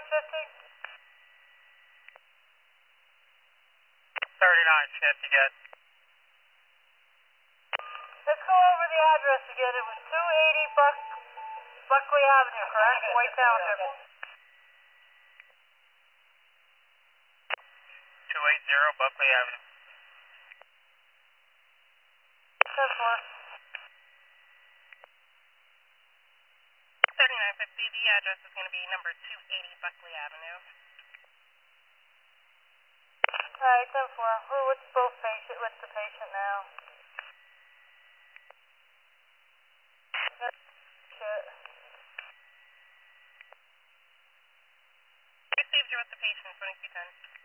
3950, good. Let's go over the address again. It was 280 Buckley Avenue, correct? White Township. 280 Buckley Avenue. 10-4. 3950, the address is going to be number 280 Buckley Avenue. Alright, 10-4. What's the patient now? Shit. Received you with the patient, 2210.